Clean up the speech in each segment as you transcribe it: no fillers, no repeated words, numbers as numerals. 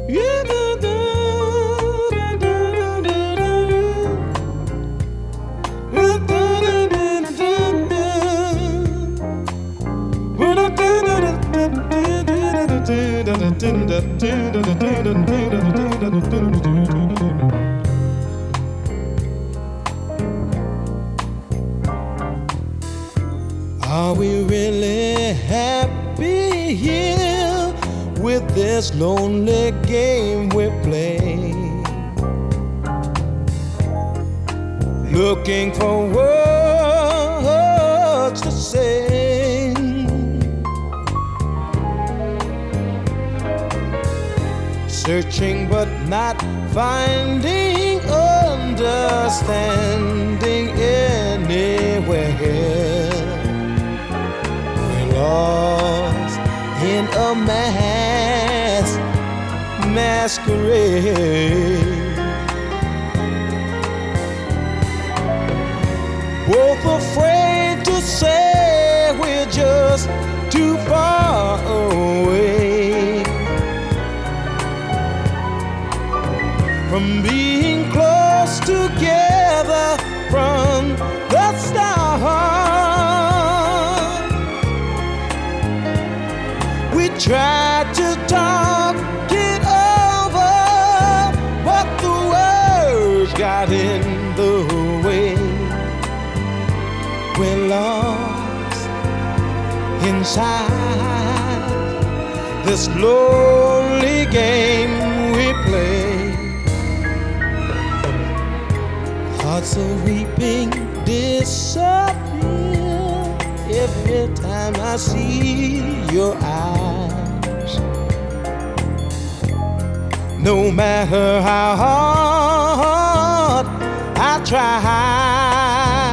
Are we really happy here with this lonely game we play? Looking for words to say, searching but not finding understanding anywhere. We're lost in a masquerade, both afraid to say we're just too far away from being close together from the start. We tried to talk it over, but the words got in the way. We're lost inside this lonely game we play. Hearts are weeping disappear every time I see your eyes. No matter how hard I try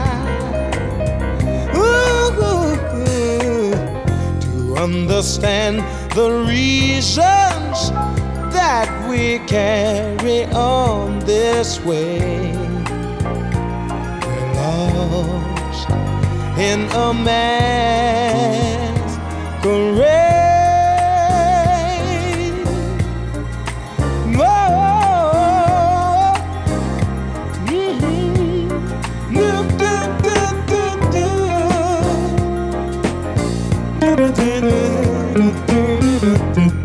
to understand the reasons that we carry on this way. We're lost in a masquerade. Oh,